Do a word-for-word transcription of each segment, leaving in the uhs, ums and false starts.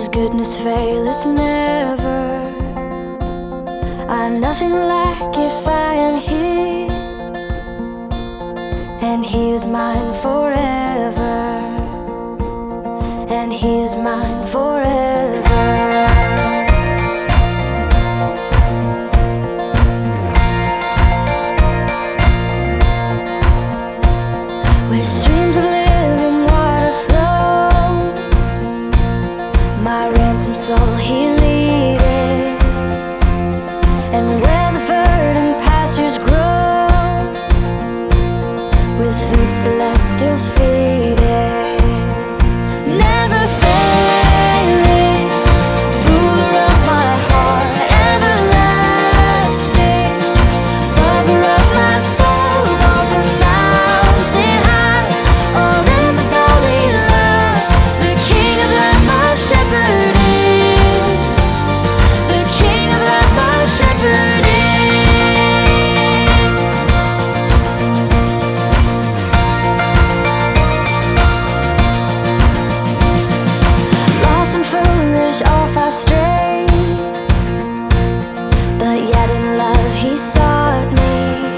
His goodness faileth never. I nothing lack if I am His, and He is mine forever, and He is mine forever. Where streams of living water flow, my ransom soul He leadeth, and where the verdant pastures grow, with food celestial feedeth. Never failing, ruler of my heart, everlasting, lover of my soul, on the mountain high or in the valley low, the King of life my shepherd is, the King of life my shepherd is. Lost and foolish off I strayed, but yet in love He sought me,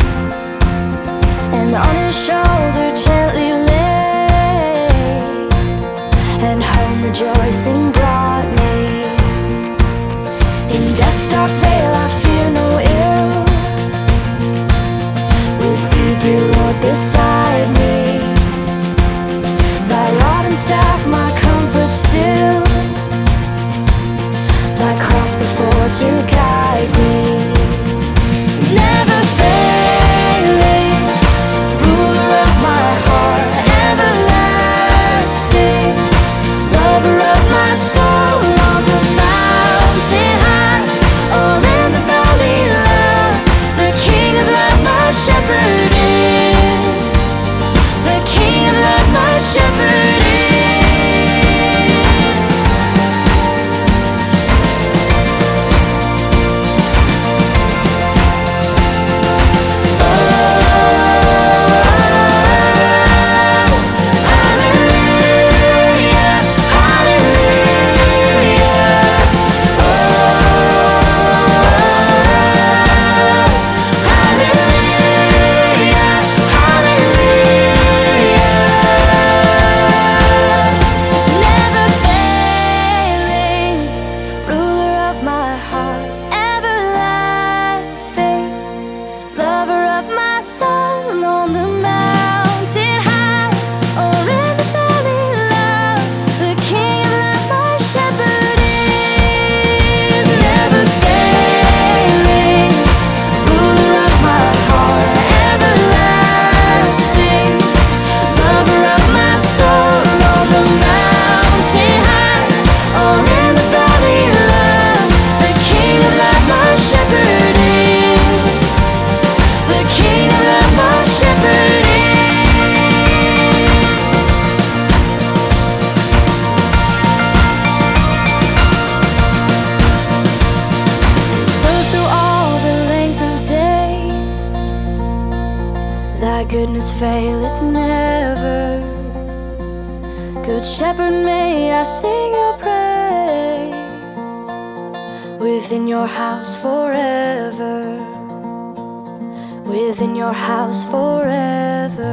and on His shoulder gently laid, and home rejoicing brought me. In death's dark vale I fear no ill, with Thee, dear Lord, beside me. Thy rod and staff my comfort still, Thy cross before to guide me. Never failing, ruler of my heart, everlasting, lover of my soul, on the mountain high or in the valley low, the King of life my shepherd is, the King of life my shepherd is. Thy goodness faileth never. Good Shepherd, may I sing your praise within your house forever, within your house forever.